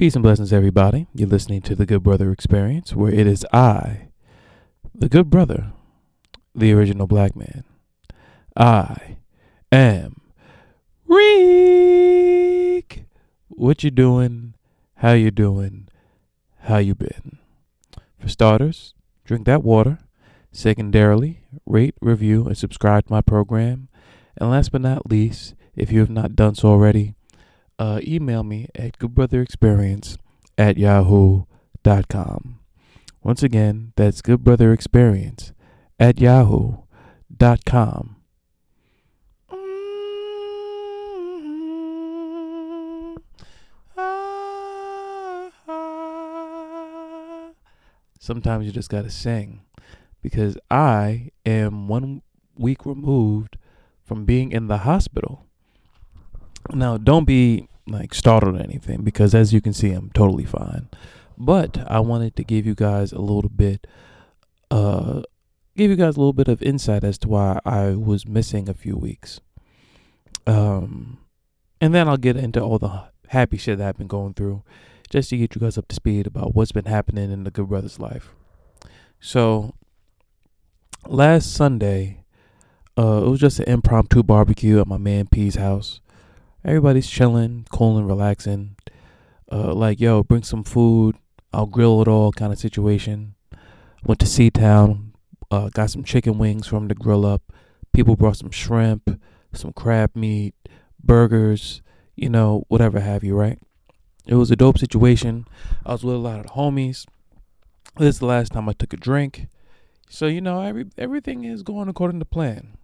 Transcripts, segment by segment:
Peace and blessings, everybody. You're listening to the Good Brother Experience, where it is I, the Good Brother, the original black man. I am Reek. What you doing? How you doing? How you been? For starters, drink that water. Secondarily, rate, review, and subscribe to my program. And last but not least, if you have not done so already, email me at goodbrotherexperience@yahoo.com. Once again, that's goodbrotherexperience@yahoo.com. Sometimes you just gotta sing because I am 1 week removed from being in the hospital. Now, don't be startled or anything, because as you can see, I'm totally fine. But I wanted to give you guys a little bit of insight as to why I was missing a few weeks. And then I'll get into all the happy shit that I've been going through, just to get you guys up to speed about what's been happening in the Good Brother's life. So last Sunday, it was just an impromptu barbecue at my man P's house. Everybody's chilling, cooling, relaxing. Yo, bring some food. I'll grill it all kind of situation. Went to Seatown. Got some chicken wings from the grill up. People brought some shrimp, some crab meat, burgers, whatever have you, right? It was a dope situation. I was with a lot of homies. This is the last time I took a drink. So, everything is going according to plan.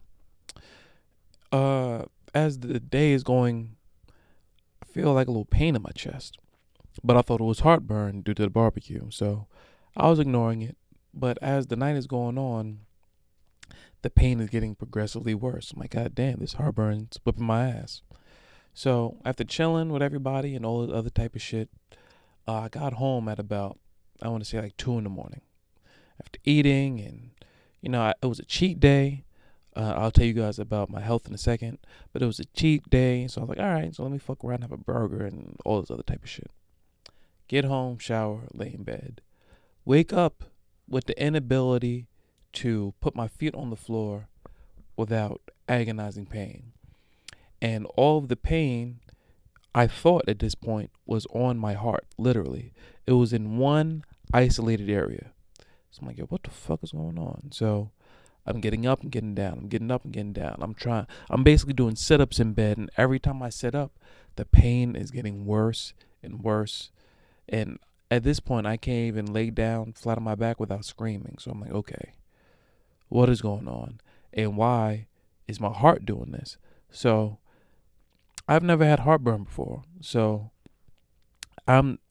As the day is going, I feel like a little pain in my chest. But I thought it was heartburn due to the barbecue. So I was ignoring it. But as the night is going on, the pain is getting progressively worse. I'm like, God damn, this heartburn's whipping my ass. So after chilling with everybody and all the other type of shit, I got home at about, 2 in the morning. After eating and, it was a cheat day. I'll tell you guys about my health in a second, but it was a cheat day, so I was like, all right, so let me fuck around and have a burger and all this other type of shit. Get home, shower, lay in bed. Wake up with the inability to put my feet on the floor without agonizing pain. And all of the pain, I thought at this point, was on my heart, literally. It was in one isolated area. So I'm like, yo, what the fuck is going on? So I'm getting up and getting down. I'm getting up and getting down. I'm basically doing sit-ups in bed. And every time I sit up, the pain is getting worse and worse. And at this point, I can't even lay down flat on my back without screaming. So I'm like, okay, what is going on? And why is my heart doing this? So I've never had heartburn before. So I'm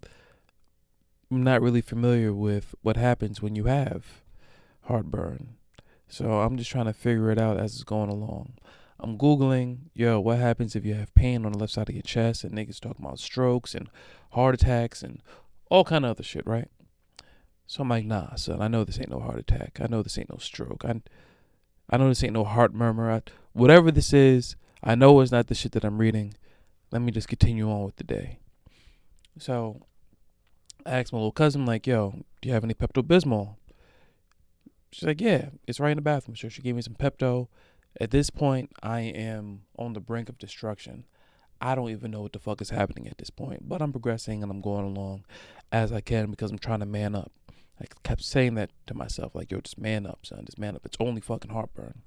not really familiar with what happens when you have heartburn. So I'm just trying to figure it out as it's going along. I'm Googling, what happens if you have pain on the left side of your chest, and niggas talking about strokes and heart attacks and all kind of other shit, right? So I'm like, nah, son, I know this ain't no heart attack. I know this ain't no stroke. I know this ain't no heart murmur. Whatever this is, I know it's not the shit that I'm reading. Let me just continue on with the day. So I asked my little cousin, like, yo, do you have any Pepto-Bismol? She's like, yeah, it's right in the bathroom. So she gave me some Pepto. At this point, I am on the brink of destruction. I don't even know what the fuck is happening at this point. But I'm progressing and I'm going along as I can because I'm trying to man up. I kept saying that to myself, like, yo, just man up, son. Just man up. It's only fucking heartburn.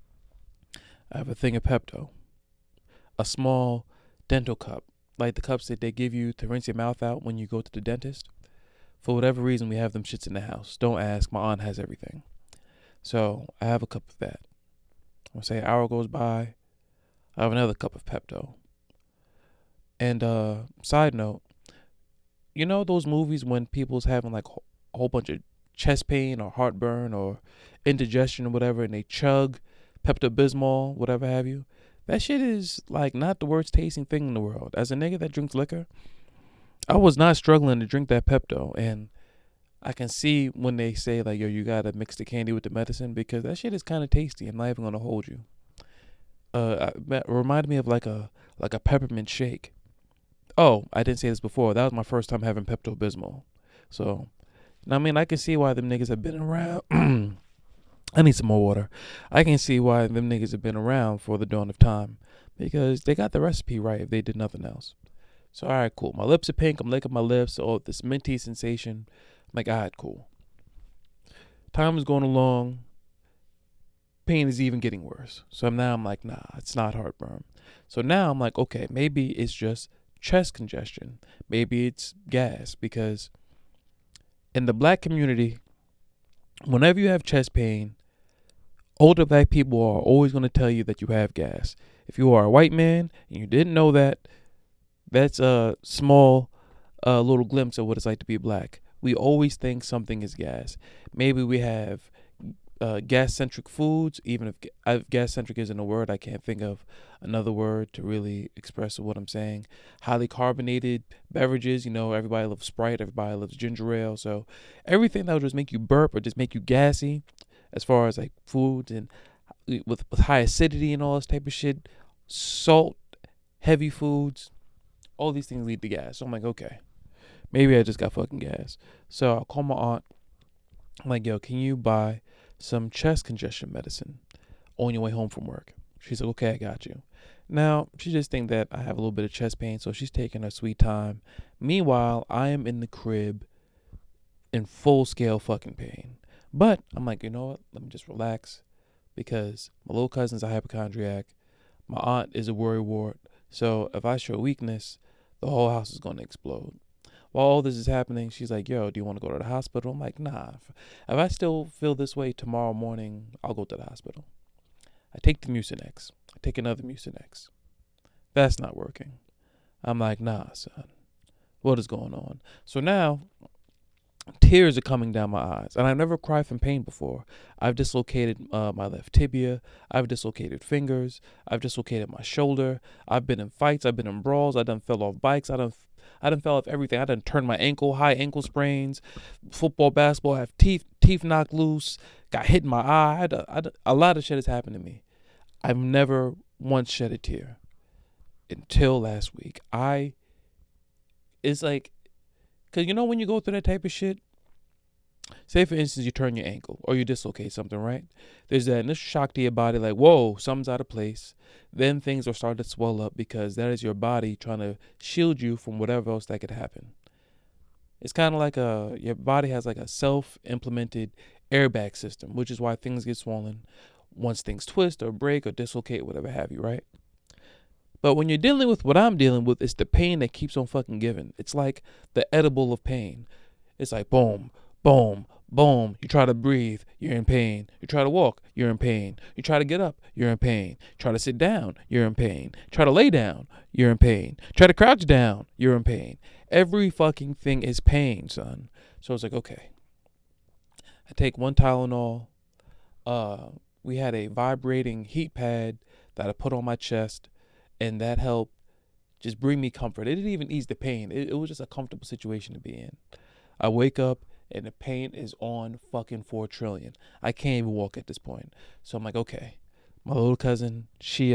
I have a thing of Pepto. A small dental cup. Like the cups that they give you to rinse your mouth out when you go to the dentist. For whatever reason, we have them shits in the house. Don't ask. My aunt has everything. So I have a cup of that. I'll say an hour goes by. I have another cup of Pepto. And side note, those movies when people's having like a whole bunch of chest pain or heartburn or indigestion or whatever, and they chug Pepto-Bismol, whatever have you. That shit is like not the worst tasting thing in the world. As a nigga that drinks liquor, I was not struggling to drink that Pepto, and I can see when they say like, yo, you gotta mix the candy with the medicine, because that shit is kind of tasty. I'm not even gonna hold you. It reminded me of like a peppermint shake. Oh, I didn't say this before. That was my first time having Pepto Bismol. So, I mean, I can see why them niggas have been around. I need some more water. I can see why them niggas have been around for the dawn of time because they got the recipe right if they did nothing else. So, all right, cool. My lips are pink. I'm licking my lips. Oh, this minty sensation. I'm like, all right, cool. Time is going along. Pain is even getting worse. So now I'm like, nah, it's not heartburn. So now I'm like, okay, maybe it's just chest congestion. Maybe it's gas because in the black community, whenever you have chest pain, older black people are always going to tell you that you have gas. If you are a white man and you didn't know that, that's a small little glimpse of what it's like to be black. We always think something is gas. Maybe we have gas-centric foods, even if gas-centric isn't a word, I can't think of another word to really express what I'm saying. Highly carbonated beverages, everybody loves Sprite, everybody loves ginger ale. So everything that will just make you burp or just make you gassy as far as like foods and with high acidity and all this type of shit, salt, heavy foods, all these things lead to gas. So I'm like, okay, maybe I just got fucking gas. So I'll call my aunt. I'm like, yo, can you buy some chest congestion medicine on your way home from work? She's like, okay, I got you. Now, she just think that I have a little bit of chest pain, so she's taking her sweet time. Meanwhile, I am in the crib in full scale fucking pain. But I'm like, you know what? Let me just relax because my little cousin's a hypochondriac. My aunt is a worrywart. So if I show weakness, the whole house is going to explode. While all this is happening, she's like, yo, do you want to go to the hospital? I'm like, nah. If I still feel this way tomorrow morning, I'll go to the hospital. I take the Mucinex. I take another Mucinex. That's not working. I'm like, nah, son. What is going on? So now, tears are coming down my eyes. And I've never cried from pain before. I've dislocated my left tibia. I've dislocated fingers. I've dislocated my shoulder. I've been in fights. I've been in brawls. I done fell off bikes. I done fell off everything. I done turned my ankle, high ankle sprains, football, basketball, have teeth knocked loose, got hit in my eye. A lot of shit has happened to me. I've never once shed a tear until last week. It's like, because when you go through that type of shit, say for instance you turn your ankle or you dislocate something, right? There's that initial shock to your body, like, whoa, something's out of place. Then things are starting to swell up because that is your body trying to shield you from whatever else that could happen. It's kind of like your body has like a self-implemented airbag system, which is why things get swollen once things twist or break or dislocate, whatever have you, right? But when you're dealing with what I'm dealing with, it's the pain that keeps on fucking giving. It's like the edible of pain. It's like boom, boom, boom. You try to breathe, you're in pain. You try to walk, you're in pain. You try to get up, you're in pain. Try to sit down, you're in pain. Try to lay down, you're in pain. Try to crouch down, you're in pain. Every fucking thing is pain, son. So it's like, okay. I take one Tylenol. We had a vibrating heat pad that I put on my chest, and that helped just bring me comfort. It didn't even ease the pain. It was just a comfortable situation to be in. I wake up and the pain is on fucking 4 trillion. I can't even walk at this point. So I'm like, okay. My little cousin, she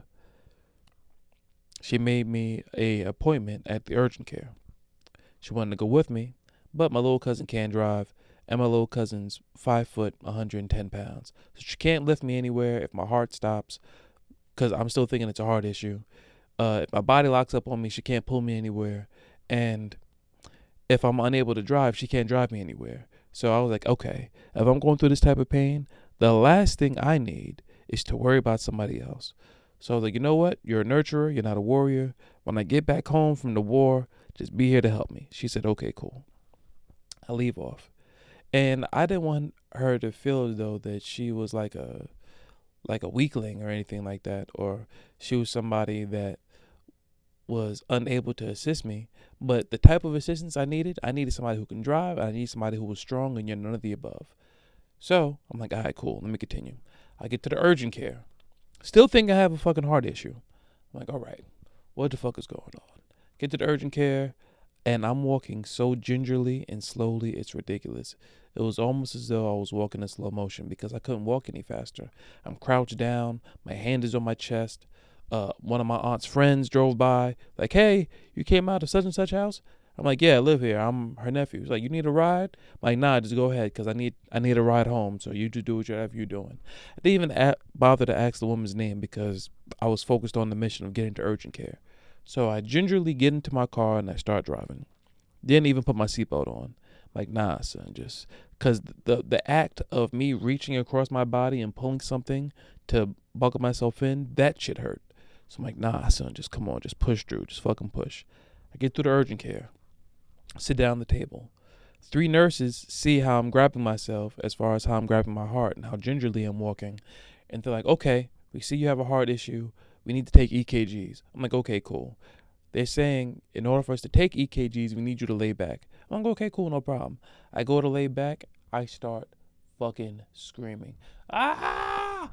made me a appointment at the urgent care. She wanted to go with me, but my little cousin can't drive, and my little cousin's 5 foot, 110 pounds. So she can't lift me anywhere if my heart stops, because I'm still thinking it's a heart issue. If my body locks up on me, she can't pull me anywhere. And if I'm unable to drive, she can't drive me anywhere. So I was like, okay, if I'm going through this type of pain, the last thing I need is to worry about somebody else. So I was like, you know what? You're a nurturer. You're not a warrior. When I get back home from the war, just be here to help me. She said, okay, cool. I leave off. And I didn't want her to feel as though that she was like a weakling or anything like that, or she was somebody that was unable to assist me. But the type of assistance I needed somebody who can drive. I need somebody who was strong, and you're none of the above. So I'm like, all right, cool. Let me continue. I get to the urgent care. Still think I have a fucking heart issue. I'm like, all right, what the fuck is going on? Get to the urgent care, and I'm walking so gingerly and slowly, it's ridiculous. It was almost as though I was walking in slow motion because I couldn't walk any faster. I'm crouched down. My hand is on my chest. One of my aunt's friends drove by, like, hey, you came out of such and such house? I'm like, yeah, I live here. I'm her nephew. He's like, you need a ride? I'm like, nah, just go ahead, because I need a ride home. So you just do whatever you're doing. I didn't even bother to ask the woman's name because I was focused on the mission of getting to urgent care. So I gingerly get into my car and I start driving. Didn't even put my seatbelt on. Like, nah, son, just because the act of me reaching across my body and pulling something to buckle myself in, that shit hurt. So I'm like, nah, son, just come on, just push through, just fucking push. I get through the urgent care, sit down at the table. 3 nurses see how I'm grabbing myself as far as how I'm grabbing my heart and how gingerly I'm walking. And they're like, okay, we see you have a heart issue. We need to take EKGs. I'm like, okay, cool. They're saying in order for us to take EKGs, we need you to lay back. I'm like, okay, cool, no problem. I go to lay back. I start fucking screaming. Ah!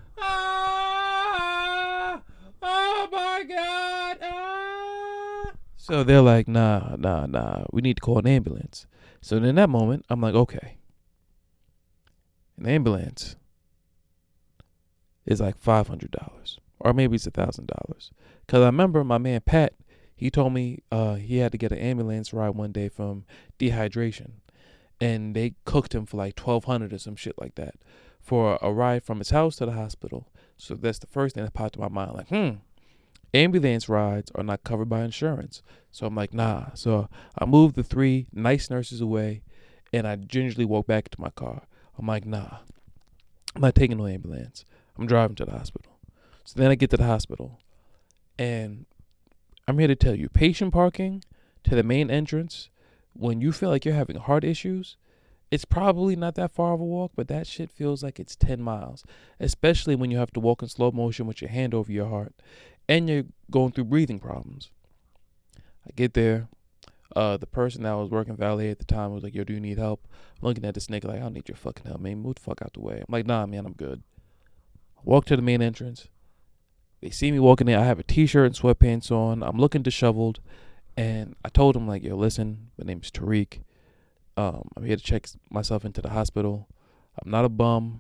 Ah! Oh my God! Ah! So they're like, nah. We need to call an ambulance. So in that moment, I'm like, okay. An ambulance is like $500. Or maybe it's $1,000. Because I remember my man Pat, he told me he had to get an ambulance ride one day from dehydration. And they cooked him for like $1,200 or some shit like that for a ride from his house to the hospital. So that's the first thing that popped in my mind. Like, ambulance rides are not covered by insurance. So I'm like, nah. So I moved the 3 nice nurses away and I gingerly walked back to my car. I'm like, nah, I'm not taking no ambulance. I'm driving to the hospital. So then I get to the hospital and I'm here to tell you, patient parking to the main entrance, when you feel like you're having heart issues, it's probably not that far of a walk, but that shit feels like it's 10 miles, especially when you have to walk in slow motion with your hand over your heart and you're going through breathing problems. I get there. The person that was working valet at the time was like, yo, do you need help? I'm looking at this nigga like, I don't need your fucking help, man. Move the fuck out the way. I'm like, nah, man, I'm good. I walk to the main entrance. They see me walking in. I have a t-shirt and sweatpants on. I'm looking disheveled. And I told him, like, yo, listen, my name's Tariq. I'm here to check myself into the hospital. I'm not a bum.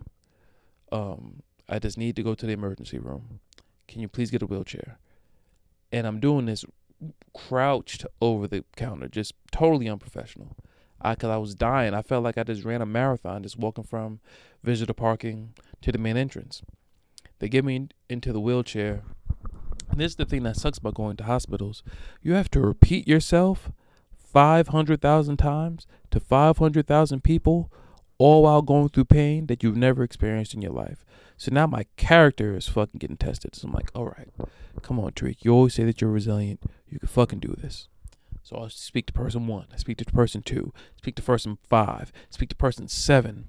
I just need to go to the emergency room. Can you please get a wheelchair? And I'm doing this crouched over the counter, just totally unprofessional. Cause I was dying. I felt like I just ran a marathon, just walking from visitor parking to the main entrance. They get me into the wheelchair. And this is the thing that sucks about going to hospitals. You have to repeat yourself 500,000 times to 500,000 people, all while going through pain that you've never experienced in your life. So now my character is fucking getting tested. So I'm like, all right, come on, Tariq. You always say that you're resilient. You can fucking do this. So I speak to person 1. I speak to person 2. Speak to person 5. Speak to person 7.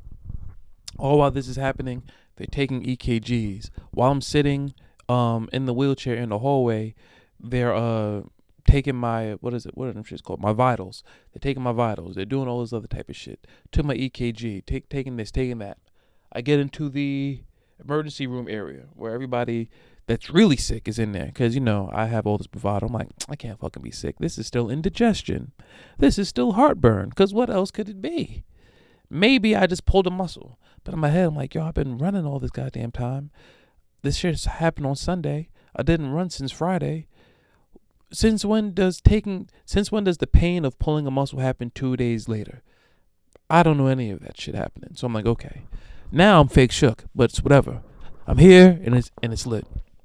All while this is happening, they're taking EKGs. While I'm sitting in the wheelchair in the hallway, they're taking my, what are them shits called? My vitals. They're taking my vitals. They're doing all this other type of shit. Took my EKG, taking this, taking that. I get into the emergency room area where everybody that's really sick is in there. Because, you know, I have all this bravado. I'm like, I can't fucking be sick. This is still indigestion. This is still heartburn. Because what else could it be? Maybe I just pulled a muscle. But in my head, I'm like, yo, I've been running all this goddamn time. This shit has happened on Sunday. I didn't run since Friday. Since when does the pain of pulling a muscle happen 2 days later? I don't know any of that shit happening. So I'm like, okay. Now I'm fake shook, but it's whatever. I'm here and it's lit.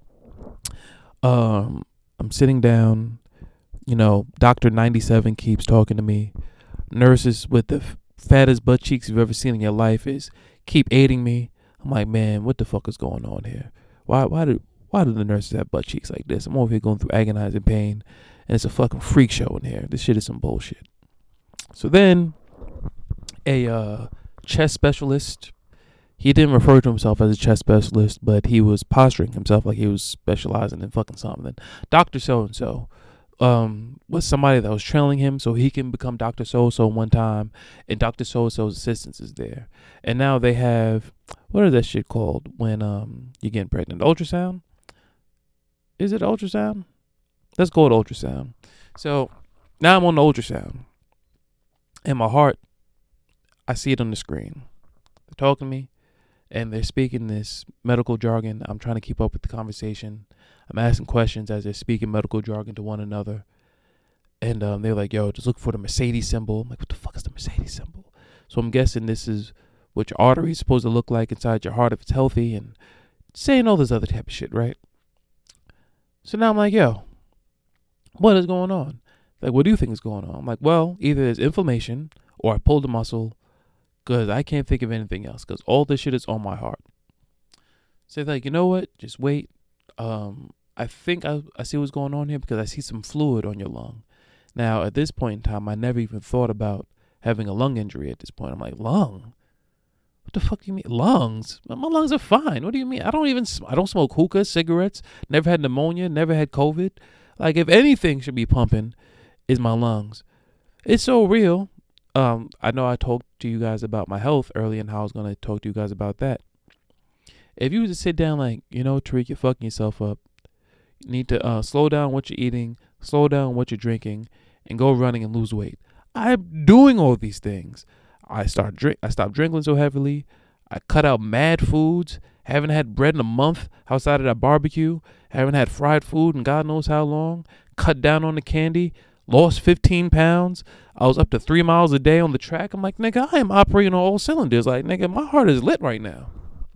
I'm sitting down. You know, Dr. 97 keeps talking to me. Nurses with the fattest butt cheeks you've ever seen in your life keep aiding me. I'm like, man, what the fuck is going on here? Why do the nurses have butt cheeks like this? I'm over here going through agonizing pain, and it's a fucking freak show in here. This shit is some bullshit. So then, a chest specialist, he didn't refer to himself as a chest specialist, but he was posturing himself like he was specializing in fucking something. Dr. So-and-so was somebody that was trailing him so he can become Dr. So-and-so one time, and Dr. So-and-so's assistance is there. And now they have, what is that shit called when you're getting pregnant? Ultrasound? Is it ultrasound? Let's go with ultrasound. So now I'm on the ultrasound. And my heart, I see it on the screen. They're talking to me. and they're speaking this medical jargon. I'm trying to keep up with the conversation. I'm asking questions as they're speaking medical jargon to one another. And they're like, yo, just look for the Mercedes symbol. I'm like, what the fuck is the Mercedes symbol? So I'm guessing this is what your artery is supposed to look like inside your heart if it's healthy, and saying all this other type of shit, right? So now I'm like, yo, what is going on? Like, what do you think is going on? I'm like, well, either there's inflammation or I pulled a muscle, because I can't think of anything else, because all this shit is on my heart. So they're like, you know what? Just wait. I think I see what's going on here, because I see some fluid on your lung. Now, at this point in time, I never even thought about having a lung injury at this point. I'm like, lung? What the fuck do you mean? Lungs? My lungs are fine. What do you mean? I don't smoke hookah, cigarettes, never had pneumonia, never had COVID. Like, if anything should be pumping, is my lungs. It's so real. I know I talked to you guys about my health earlier and how I was going to talk to you guys about that. If you were to sit down like, Tariq, you're fucking yourself up. You need to slow down what you're eating, slow down what you're drinking, and go running and lose weight. I'm doing all these things. I stopped drinking so heavily. I cut out mad foods. Haven't had bread in a month outside of that barbecue. Haven't had fried food in God knows how long. Cut down on the candy. Lost 15 pounds. I was up to 3 miles a day on the track. I'm like, nigga, I am operating on all cylinders. Like, nigga, my heart is lit right now.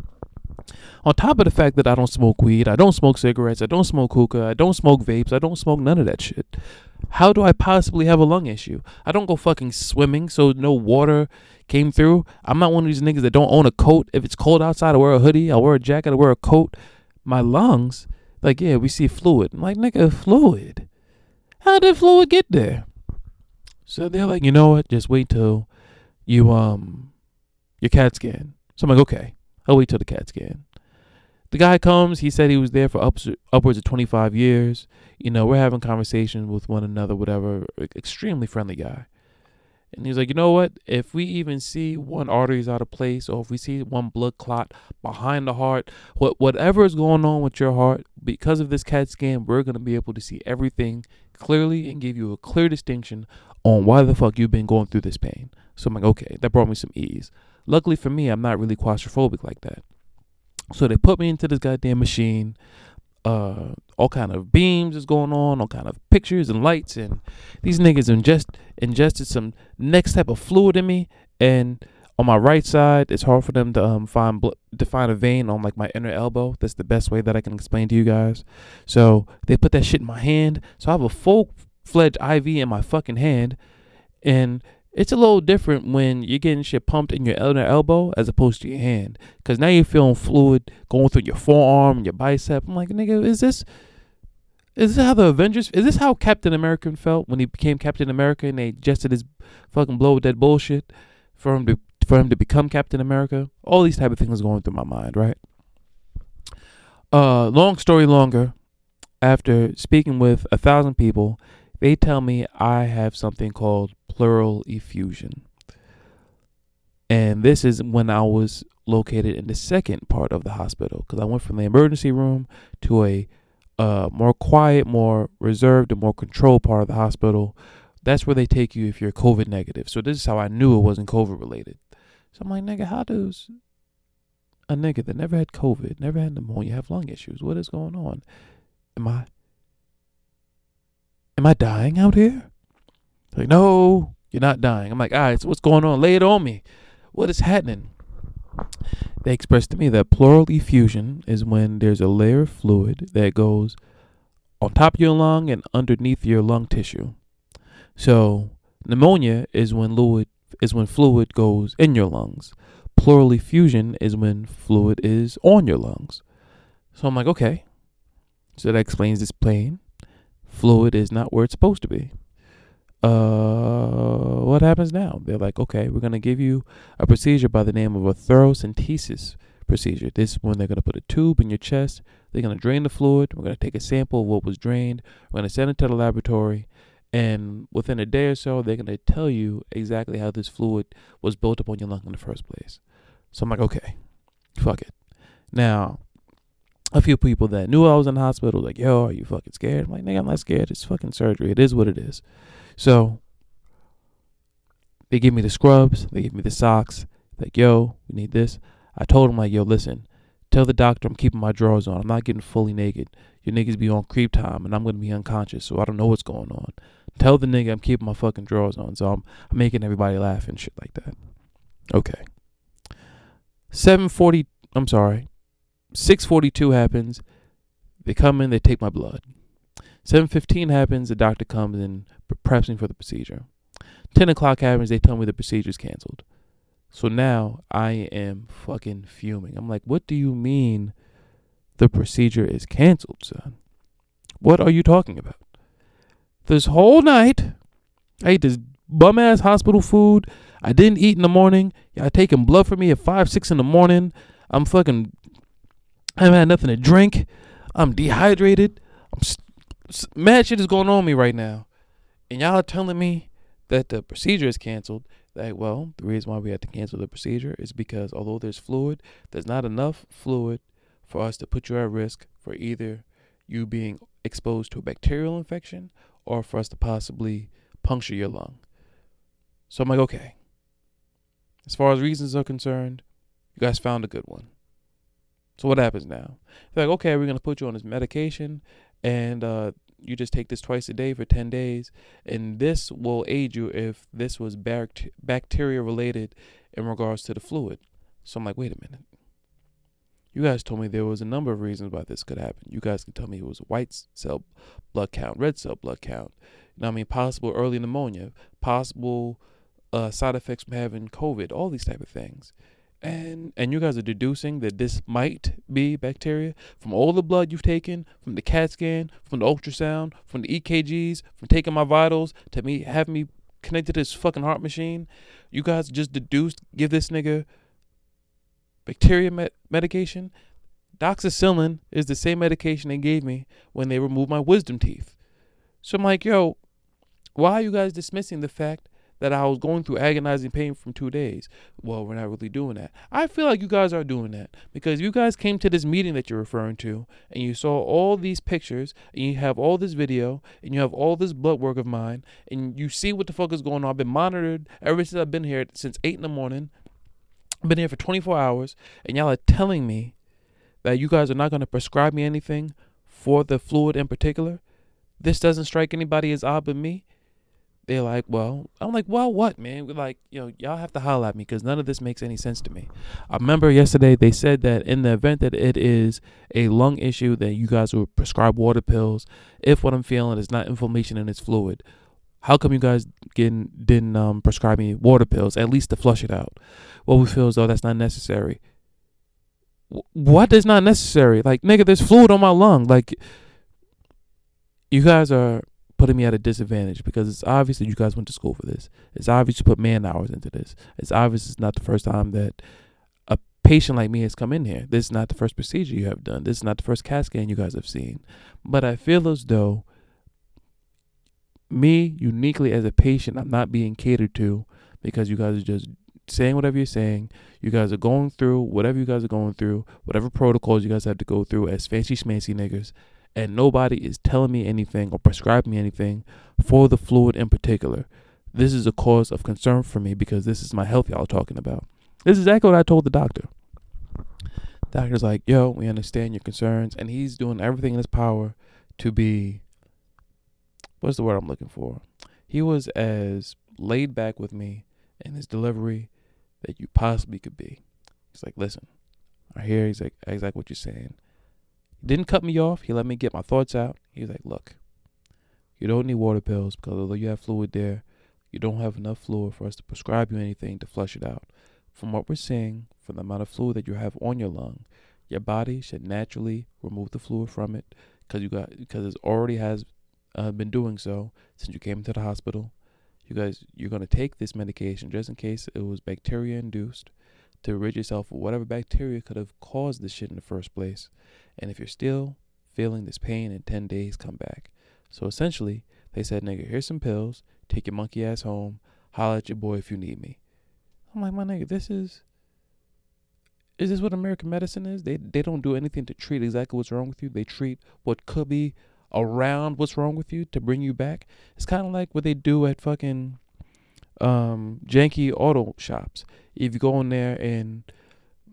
On top of the fact that I don't smoke weed, I don't smoke cigarettes, I don't smoke hookah, I don't smoke vapes, I don't smoke none of that shit. How do I possibly have a lung issue? I don't go fucking swimming, so no water came through. I'm not one of these niggas that don't own a coat. If it's cold outside, I wear a hoodie, I wear a jacket, I wear a coat. My lungs, like, yeah, we see fluid. I'm like, nigga, fluid? How did fluid get there? So they're like, you know what? Just wait till you, your CAT scan. So I'm like, okay, I'll wait till the CAT scan. The guy comes, he said he was there for upwards of 25 years. We're having conversations with one another, whatever. Extremely friendly guy. And he's like, you know what? If we even see one artery is out of place, or if we see one blood clot behind the heart, whatever is going on with your heart, because of this CAT scan, we're going to be able to see everything clearly and give you a clear distinction on why the fuck you've been going through this pain. So I'm like, okay, that brought me some ease. Luckily for me, I'm not really claustrophobic like that. So they put me into this goddamn machine. All kind of beams is going on, all kind of pictures and lights, and these niggas ingested some next type of fluid in me. And on my right side, it's hard for them to find a vein on like my inner elbow. That's the best way that I can explain to you guys. So they put that shit in my hand. So I have a full-fledged IV in my fucking hand, and it's a little different when you're getting shit pumped in your inner elbow as opposed to your hand. Because now you're feeling fluid going through your forearm and your bicep. I'm like, nigga, is this how the Avengers, is this how Captain America felt when he became Captain America and they ingested his fucking blow with that bullshit for him to become Captain America? All these type of things going through my mind, right? Long story longer, after speaking with 1,000 people, they tell me I have something called pleural effusion. And this is when I was located in the second part of the hospital, because I went from the emergency room to a more quiet, more reserved, and more controlled part of the hospital. That's where they take you if you're COVID negative. So this is how I knew it wasn't COVID related. So I'm like, nigga, how does a nigga that never had COVID, never had pneumonia, have lung issues? What is going on? Am I dying out here? Like, no, you're not dying. I'm like, all right, so what's going on? Lay it on me. What is happening? They expressed to me that pleural effusion is when there's a layer of fluid that goes on top of your lung and underneath your lung tissue. So pneumonia is when fluid goes in your lungs. Pleural effusion is when fluid is on your lungs. So I'm like, okay. So that explains this pain. Fluid is not where it's supposed to be. What happens now? They're like, okay, we're going to give you a procedure by the name of a thoracentesis procedure. This is when they're going to put a tube in your chest. They're going to drain the fluid. We're going to take a sample of what was drained. We're going to send it to the laboratory. And within a day or so, they're going to tell you exactly how this fluid was built up on your lung in the first place. So I'm like, okay, fuck it. Now, a few people that knew I was in the hospital like, yo, are you fucking scared? I'm like, nigga, I'm not scared. It's fucking surgery. It is what it is. So they give me the scrubs. They give me the socks. Like, yo, we need this. I told him, like, yo, listen, tell the doctor I'm keeping my drawers on. I'm not getting fully naked. Your niggas be on creep time and I'm going to be unconscious, so I don't know what's going on. Tell the nigga I'm keeping my fucking drawers on. So I'm making everybody laugh and shit like that. Okay. 6:42 happens. They come in, they take my blood. 7:15 happens, the doctor comes and preps me for the procedure. 10 o'clock happens, they tell me the procedure's canceled. So now I am fucking fuming. I'm like, what do you mean the procedure is canceled, son? What are you talking about? This whole night, I ate this bum ass hospital food. I didn't eat in the morning. Y'all taking blood from me at 5, 6 in the morning. I haven't had nothing to drink. I'm dehydrated. Mad shit is going on with me right now. And y'all are telling me that the procedure is canceled. Like, well, the reason why we had to cancel the procedure is because although there's fluid, there's not enough fluid for us to put you at risk for either you being exposed to a bacterial infection or for us to possibly puncture your lung. So I'm like, okay. As far as reasons are concerned, you guys found a good one. So what happens now? They're like, okay, we're going to put you on this medication and you just take this twice a day for 10 days. And this will aid you if this was bacteria related in regards to the fluid. So I'm like, wait a minute. You guys told me there was a number of reasons why this could happen. You guys can tell me it was a white cell blood count, red cell blood count. You know what I mean? Possible early pneumonia, possible side effects from having COVID, all these type of things. And you guys are deducing that this might be bacteria from all the blood you've taken, from the CAT scan, from the ultrasound, from the EKGs, from taking my vitals, to me having me connected to this fucking heart machine. You guys just deduced, give this nigga bacteria medication. Doxycycline is the same medication they gave me when they removed my wisdom teeth. So I'm like, yo, why are you guys dismissing the fact that I was going through agonizing pain from 2 days? Well, we're not really doing that. I feel like you guys are doing that because you guys came to this meeting that you're referring to and you saw all these pictures and you have all this video and you have all this blood work of mine and you see what the fuck is going on. I've been monitored ever since I've been here since 8 in the morning. I've been here for 24 hours and y'all are telling me that you guys are not going to prescribe me anything for the fluid in particular. This doesn't strike anybody as odd but me. They're like, well, I'm like, well, what, man? We're like, y'all have to holler at me because none of this makes any sense to me. I remember yesterday they said that in the event that it is a lung issue, that you guys will prescribe water pills if what I'm feeling is not inflammation and it's fluid. How come you guys didn't prescribe me water pills, at least to flush it out? Well, we feel as though that's not necessary. What is not necessary? Like, nigga, there's fluid on my lung. Like, you guys are putting me at a disadvantage because it's obvious that you guys went to school for this. It's obvious you put man hours into this. It's obvious it's not the first time that a patient like me has come in here. This is not the first procedure you have done. This is not the first CAT scan you guys have seen. But I feel as though me, uniquely as a patient, I'm not being catered to because you guys are just saying whatever you're saying. You guys are going through whatever you guys are going through, whatever protocols you guys have to go through as fancy schmancy niggas. And nobody is telling me anything or prescribing me anything for the fluid in particular. This is a cause of concern for me because this is my health y'all talking about. This is exactly what I told the doctor. Doctor's like, yo, we understand your concerns. And he's doing everything in his power to be, what's the word I'm looking for? He was as laid back with me in his delivery that you possibly could be. He's like, listen, I hear exactly what you're saying. He didn't cut me off. He let me get my thoughts out. He was like, look, you don't need water pills because although you have fluid there, you don't have enough fluid for us to prescribe you anything to flush it out. From what we're seeing, for the amount of fluid that you have on your lung, your body should naturally remove the fluid from it because it already has been doing so since you came into the hospital. You're going to take this medication just in case it was bacteria induced to rid yourself of whatever bacteria could have caused this shit in the first place. And if you're still feeling this pain in 10 days, come back. So essentially, they said, nigga, here's some pills. Take your monkey ass home. Holler at your boy if you need me. I'm like, my nigga, is this what American medicine is? They don't do anything to treat exactly what's wrong with you. They treat what could be around what's wrong with you to bring you back. It's kind of like what they do at fucking janky auto shops. If you go in there and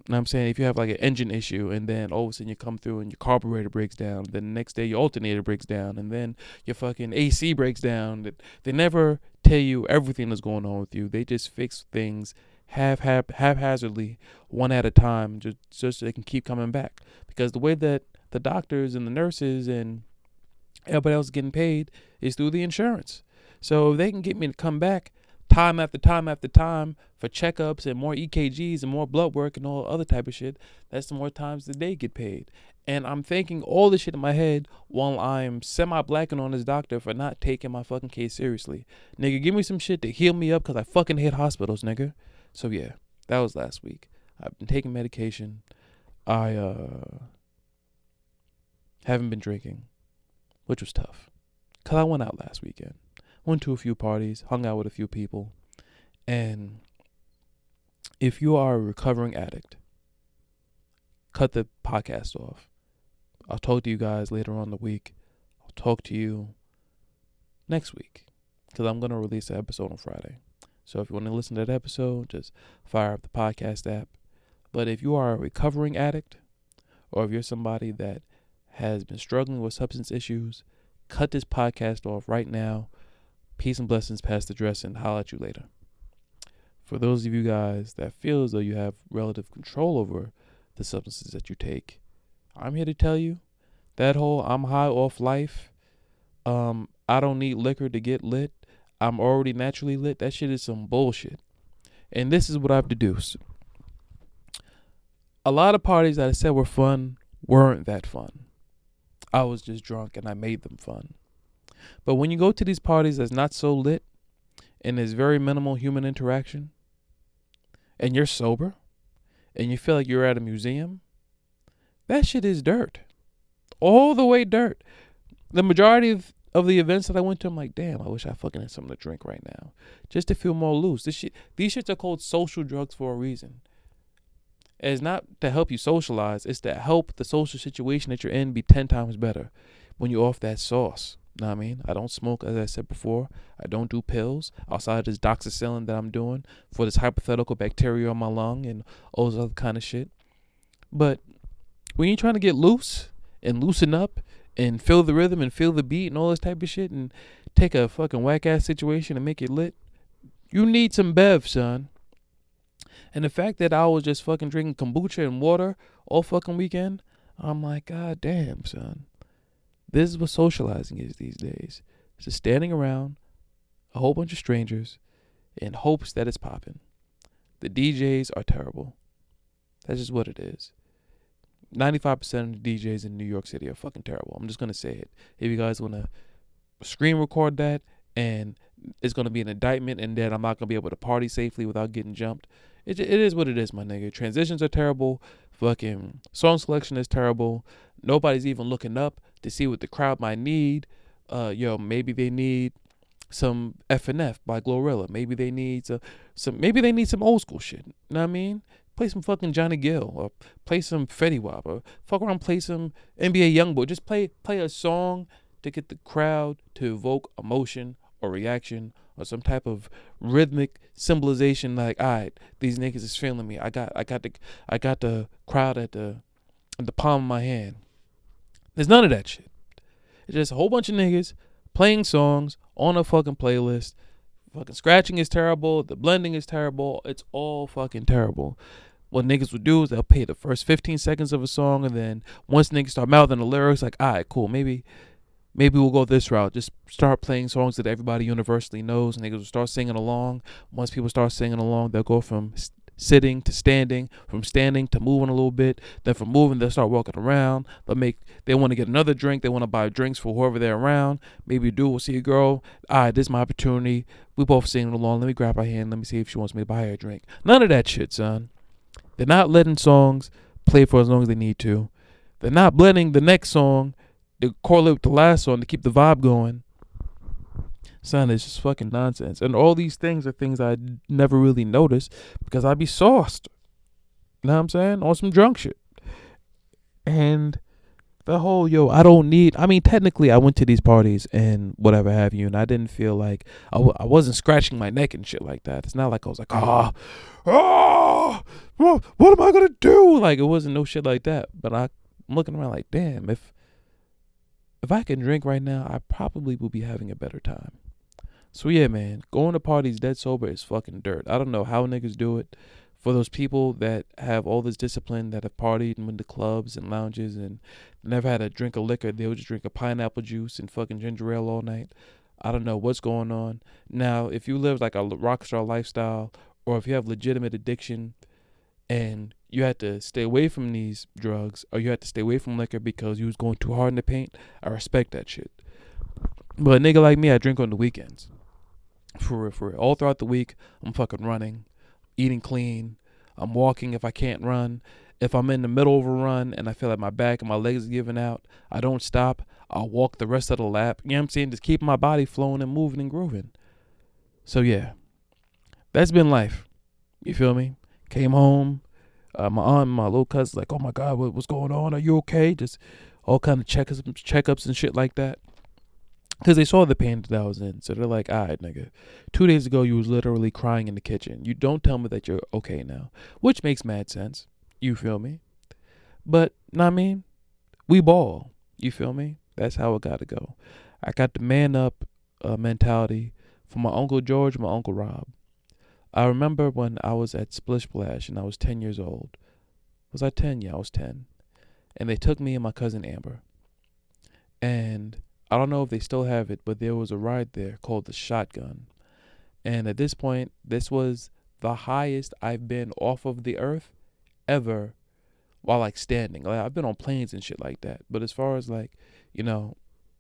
You know what I'm saying? If you have like an engine issue and then all of a sudden you come through and your carburetor breaks down, then the next day your alternator breaks down, and then your fucking AC breaks down. They never tell you everything that's going on with you. They just fix things haphazardly, one at a time, just so they can keep coming back. Because the way that the doctors and the nurses and everybody else is getting paid is through the insurance. So if they can get me to come back time after time after time for checkups and more EKGs and more blood work and all other type of shit, that's the more times that they get paid. And I'm thinking all this shit in my head while I'm semi-blacking on this doctor for not taking my fucking case seriously. Nigga, give me some shit to heal me up because I fucking hate hospitals, nigga. So yeah, that was last week. I've been taking medication. I haven't been drinking, which was tough. Because I went out last weekend. Went to a few parties, hung out with a few people. And if you are a recovering addict, cut the podcast off. I'll talk to you guys later on in the week. I'll talk to you next week because I'm going to release an episode on Friday. So if you want to listen to that episode, just fire up the podcast app. But if you are a recovering addict, or if you're somebody that has been struggling with substance issues, cut this podcast off right now. Peace and blessings, Pastor Dress, and holla at you later. For those of you guys that feel as though you have relative control over the substances that you take, I'm here to tell you that whole I'm high off life, I don't need liquor to get lit, I'm already naturally lit, that shit is some bullshit. And this is what I have to do. A lot of parties that I said were fun weren't that fun. I was just drunk and I made them fun. But when you go to these parties that's not so lit and there's very minimal human interaction and you're sober and you feel like you're at a museum, that shit is dirt. All the way dirt. The majority of the events that I went to, I'm like, damn, I wish I fucking had something to drink right now just to feel more loose. These shits are called social drugs for a reason. It's not to help you socialize. It's to help the social situation that you're in be 10 times better when you're off that sauce. Know what I mean? I don't smoke, as I said before. I don't do pills outside of this doxycycline that I'm doing for this hypothetical bacteria on my lung and all this other kind of shit. But when you're trying to get loose and loosen up and feel the rhythm and feel the beat and all this type of shit and take a fucking whack-ass situation and make it lit, you need some Bev, son. And the fact that I was just fucking drinking kombucha and water all fucking weekend, I'm like, God damn, son. This is what socializing is these days. It's just standing around a whole bunch of strangers in hopes that it's popping. The DJs are terrible. That's just what it is. 95% of the DJs in New York City are fucking terrible. I'm just going to say it. If you guys want to screen record that and it's going to be an indictment and then I'm not going to be able to party safely without getting jumped, it is what it is, my nigga. Transitions are terrible. Fucking song selection is terrible. Nobody's even looking up to see what the crowd might need. Maybe they need some F&F by Glorilla. Maybe they need some old school shit. You know what I mean? Play some fucking Johnny Gill or play some Fetty Wap or fuck around, play some NBA Youngboy. Just play a song to get the crowd to evoke emotion or reaction or some type of rhythmic symbolization. Like, all right, these niggas is feeling me. I got the crowd at the palm of my hand. There's none of that shit. It's just a whole bunch of niggas playing songs on a fucking playlist. Fucking scratching is terrible. The blending is terrible. It's all fucking terrible. What niggas would do is they'll play the first 15 seconds of a song, and then once niggas start mouthing the lyrics, like, all right, cool, maybe we'll go this route. Just start playing songs that everybody universally knows, and niggas will start singing along. Once people start singing along, they'll go from sitting to standing, from standing to moving a little bit. Then from moving, they'll start walking around. They want to get another drink. They want to buy drinks for whoever they're around. Maybe a dude will see a girl. All right, this is my opportunity. We both singing along. Let me grab her hand. Let me see if she wants me to buy her a drink. None of that shit, son. They're not letting songs play for as long as they need to. They're not blending the next song to correlate with the last song to keep the vibe going. Son, it's just fucking nonsense. And all these things are things I never really noticed because I'd be sauced. You know what I'm saying? On some drunk shit. And The whole, yo, I don't need, I mean, technically, I went to these parties and whatever have you, and I didn't feel like, I wasn't scratching my neck and shit like that. It's not like I was like, what am I going to do? Like, it wasn't no shit like that. But I'm looking around like, damn, if I can drink right now, I probably will be having a better time. So yeah, man, going to parties dead sober is fucking dirt. I don't know how niggas do it. For those people that have all this discipline, that have partied and went to clubs and lounges and never had a drink of liquor, they would just drink a pineapple juice and fucking ginger ale all night. I don't know what's going on. Now, if you live like a rock star lifestyle, or if you have legitimate addiction and you had to stay away from these drugs, or you had to stay away from liquor because you was going too hard in the paint, I respect that shit. But a nigga like me, I drink on the weekends. For real, for real. All throughout the week, I'm fucking running, eating clean. I'm walking if I can't run. If I'm in the middle of a run and I feel like my back and my legs are giving out, I don't stop. I'll walk the rest of the lap. You know what I'm saying? Just keeping my body flowing and moving and grooving. So yeah, that's been life. You feel me? Came home. My aunt and my little cousin's like, oh my God, what's going on? Are you okay? Just all kind of checkups and shit like that. Because they saw the pain that I was in. So they're like, all right, nigga, 2 days ago you was literally crying in the kitchen. You don't tell me that you're okay now. Which makes mad sense. You feel me? But, know what I mean? We ball. You feel me? That's how it got to go. I got the man up mentality from my Uncle George and my Uncle Rob. I remember when I was at Splish Splash and I was 10 years old. Was I 10? Yeah, I was 10. And they took me and my cousin Amber. And I don't know if they still have it, but there was a ride there called the Shotgun. And at this point, this was the highest I've been off of the earth ever while like standing. Like, I've been on planes and shit like that. But as far as like, you know,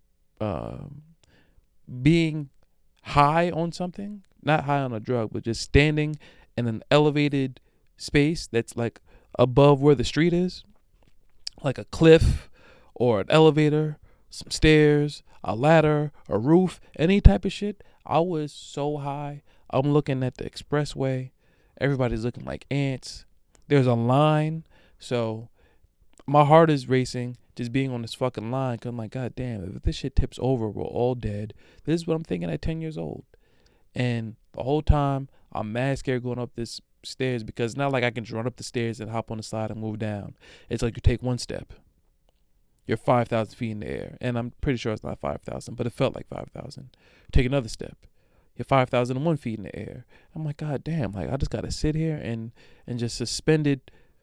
being high on something, not high on a drug, but just standing in an elevated space that's like above where the street is, like a cliff or an elevator, some stairs, a ladder, a roof, any type of shit. I was so high. I'm looking at the expressway. Everybody's looking like ants. There's a line. So my heart is racing just being on this fucking line. Cause I'm like, God damn, if this shit tips over, we're all dead. This is what I'm thinking at 10 years old. And the whole time I'm mad scared going up this stairs, because it's not like I can just run up the stairs and hop on the slide and move down. It's like you take one step, you're 5,000 feet in the air. And I'm pretty sure it's not 5,000, but it felt like 5,000. Take another step, you're 5,001 feet in the air. I'm like, God damn, like I just got to sit here and just suspended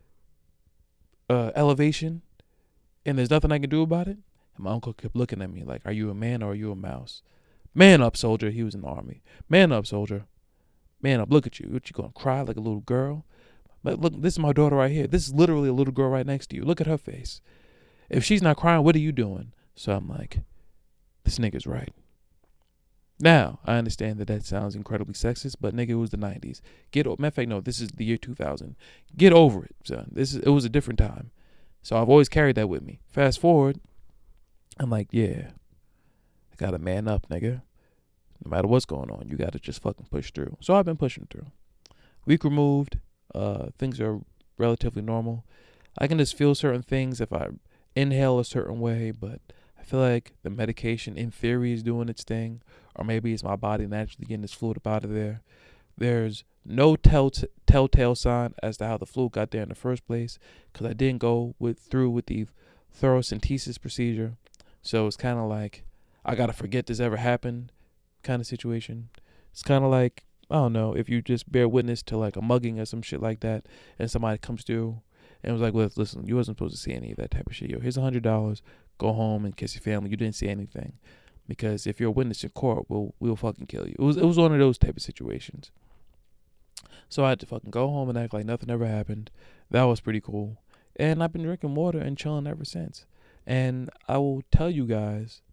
elevation, and there's nothing I can do about it. And my uncle kept looking at me like, are you a man or are you a mouse? Man up, soldier. He was in the army. Man up, soldier. Man up. Look at you. What, you gonna cry like a little girl? But look, this is my daughter right here. This is literally a little girl right next to you. Look at her face. If she's not crying, what are you doing? So I'm like, this nigga's right. Now, I understand that sounds incredibly sexist, but nigga, it was the 90s. Matter of fact, no, this is the year 2000. Get over it, son. It was a different time. So I've always carried that with me. Fast forward, I'm like, yeah, I gotta man up, nigga. No matter what's going on, you gotta just fucking push through. So I've been pushing through. Week removed, things are relatively normal. I can just feel certain things if I inhale a certain way, but I feel like the medication in theory is doing its thing, or maybe it's my body naturally getting this fluid up out of there. There's no telltale sign as to how the flu got there in the first place, because I didn't go through with the thoracentesis procedure. So it's kind of like I gotta forget this ever happened kind of situation. It's kind of like, I don't know, if you just bear witness to like a mugging or some shit like that, and somebody comes through and was like, well, listen, you wasn't supposed to see any of that type of shit. Yo, here's $100. Go home and kiss your family. You didn't see anything. Because if you're a witness in court, we'll fucking kill you. It was one of those type of situations. So I had to fucking go home and act like nothing ever happened. That was pretty cool. And I've been drinking water and chilling ever since. And I will tell you guys,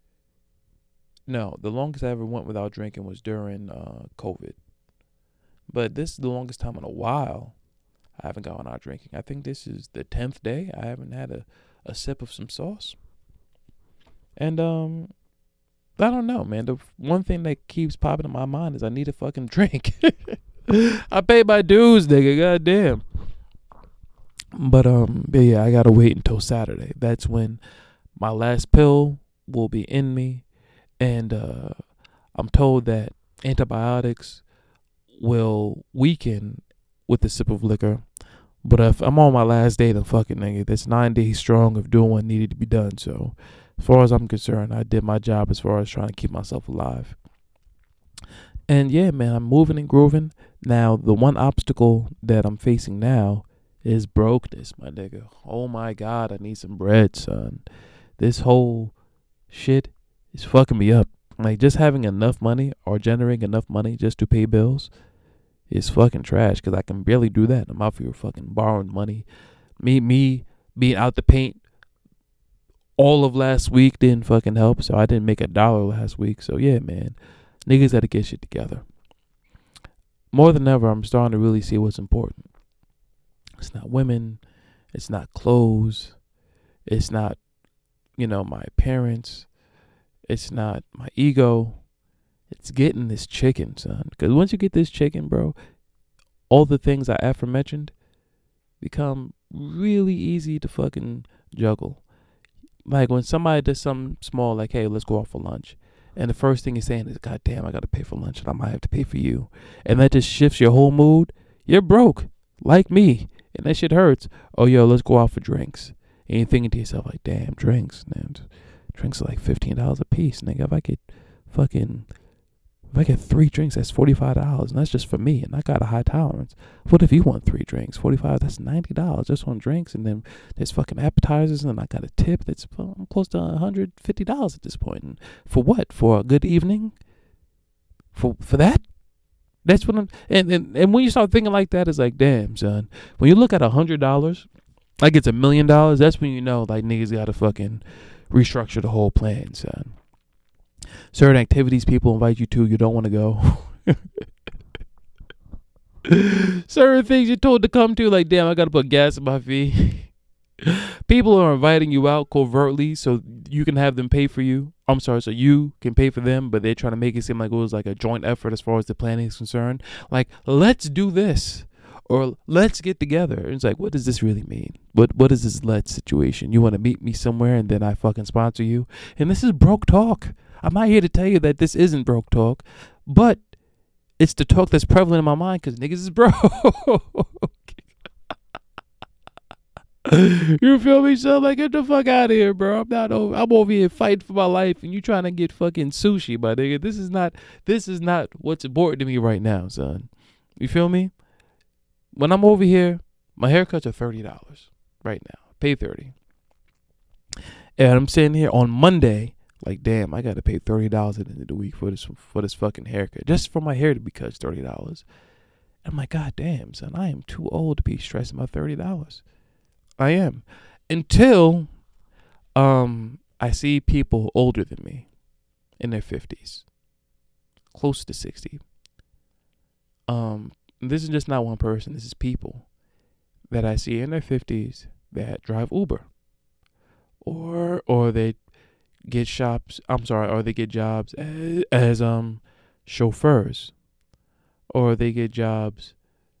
no, the longest I ever went without drinking was during COVID. But this is the longest time in a while I haven't gone out drinking. I think this is the 10th day I haven't had a sip of some sauce. And I don't know, man. The one thing that keeps popping in my mind is I need a fucking drink. I paid my dues, nigga. Goddamn. But yeah, I gotta wait until Saturday. That's when My last pill will be in me, and I'm told that antibiotics will weaken with the sip of liquor. But if I'm on my last day, then fucking nigga, that's 9 days strong of doing what needed to be done. So, as far as I'm concerned, I did my job as far as trying to keep myself alive. And yeah, man, I'm moving and grooving. Now, the one obstacle that I'm facing now is brokenness, my nigga. Oh my God, I need some bread, son. This whole shit is fucking me up. Like, just having enough money or generating enough money just to pay bills is fucking trash because I can barely do that. I'm out here fucking borrowing money. Me being out the paint all of last week didn't fucking help. So I didn't make $1 last week. So yeah, man, niggas got to get shit together. More than ever, I'm starting to really see what's important. It's not women. It's not clothes. It's not, my parents. It's not my ego. It's getting this chicken, son. Because once you get this chicken, bro, all the things I aforementioned become really easy to fucking juggle. Like when somebody does something small, like, hey, let's go out for lunch. And the first thing you're saying is, God damn, I got to pay for lunch and I might have to pay for you. And that just shifts your whole mood. You're broke, like me. And that shit hurts. Oh, yo, let's go out for drinks. And you're thinking to yourself, like, damn, drinks, man. Drinks are like $15 a piece, nigga. If I get 3 drinks, that's $45, and that's just for me, and I got a high tolerance. What if you want 3 drinks? 45, that's $90 just on drinks, and then there's fucking appetizers, and then I got a tip that's close to $150 at this point. And for what? For a good evening? For that? That's what I'm. And when you start thinking like that, it's like, damn, son. When you look at $100, like it's $1 million. That's when you know, like, niggas got to fucking restructure the whole plan, son. Certain activities people invite you to, you don't want to go. Certain things you're told to come to, like, damn, I got to put gas in my feet. People are inviting you out covertly so you can have them pay for you. I'm sorry, so you can pay for them, but they're trying to make it seem like it was like a joint effort as far as the planning is concerned. Like, let's do this. Or let's get together. It's like, what does this really mean? What is this let's situation? You want to meet me somewhere and then I fucking sponsor you? And this is broke talk. I'm not here to tell you that this isn't broke talk, but it's the talk that's prevalent in my mind because niggas is broke. You feel me? So like, get the fuck out of here, bro. I'm over here fighting for my life, and you trying to get fucking sushi, my nigga. This is not what's important to me right now, son. You feel me? When I'm over here, my haircuts are $30 right now. Pay $30, and I'm sitting here on Monday, like, damn, I gotta pay $30 at the end of the week for this fucking haircut, just for my hair to be cut $30. I'm like, God damn, son, I am too old to be stressing about $30. I am. Until I see people older than me in their 50s, close to 60. This is just not one person. This is people that I see in their 50s that drive Uber, or they get or they get jobs as chauffeurs, or they get jobs,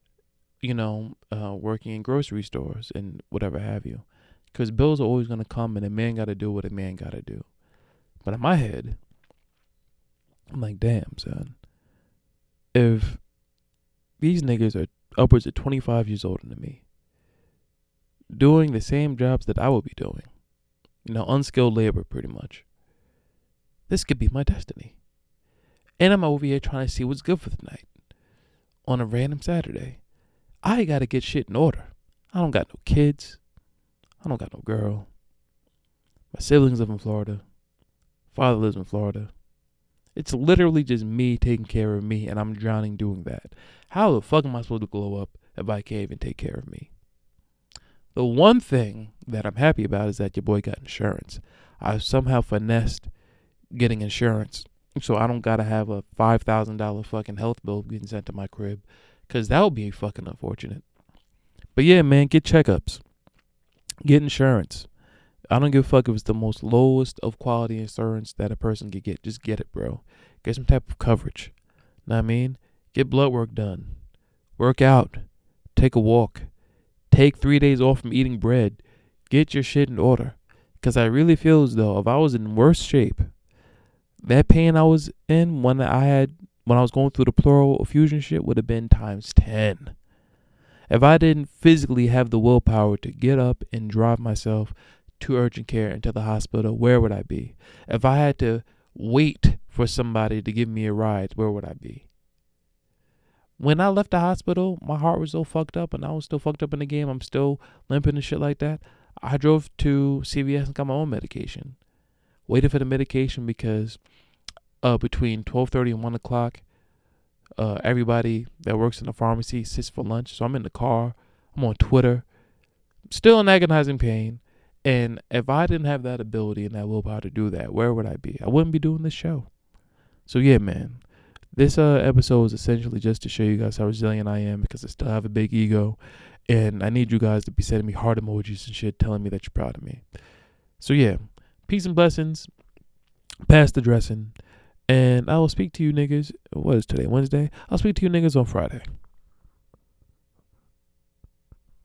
working in grocery stores and whatever have you. Because bills are always going to come, and a man got to do what a man got to do. But in my head, I'm like, damn, son. If these niggas are upwards of 25 years older than me, doing the same jobs that I would be doing, unskilled labor pretty much, this could be my destiny. And I'm over here trying to see what's good for the night on a random Saturday. I got to get shit in order. I don't got no kids. I don't got no girl. My siblings live in Florida. Father lives in Florida. It's literally just me taking care of me, and I'm drowning doing that. How the fuck am I supposed to glow up if I can't even take care of me? The one thing that I'm happy about is that your boy got insurance. I somehow finessed getting insurance, so I don't gotta have a $5,000 fucking health bill getting sent to my crib, because that would be fucking unfortunate. But yeah, man, get checkups. Get insurance. I don't give a fuck if it's the most lowest of quality insurance that a person could get. Just get it, bro. Get some type of coverage. Know what I mean? Get blood work done. Work out. Take a walk. Take 3 days off from eating bread. Get your shit in order. Because I really feel as though if I was in worse shape, that pain I was in when I was going through the pleural effusion shit would have been times 10. If I didn't physically have the willpower to get up and drive myself to urgent care and to the hospital, where would I be? If I had to wait for somebody to give me a ride, where would I be? When I left the hospital, my heart was so fucked up and I was still fucked up in the game. I'm still limping and shit like that. I drove to CVS and got my own medication. Waited for the medication because between 12:30 and 1 o'clock, everybody that works in the pharmacy sits for lunch. So I'm in the car. I'm on Twitter. Still in agonizing pain. And if I didn't have that ability and that willpower to do that, where would I be? I wouldn't be doing this show. So yeah, man. This episode is essentially just to show you guys how resilient I am, because I still have a big ego. And I need you guys to be sending me heart emojis and shit telling me that you're proud of me. So yeah, peace and blessings. Pass the dressing. And I will speak to you niggas. What is today? Wednesday? I'll speak to you niggas on Friday.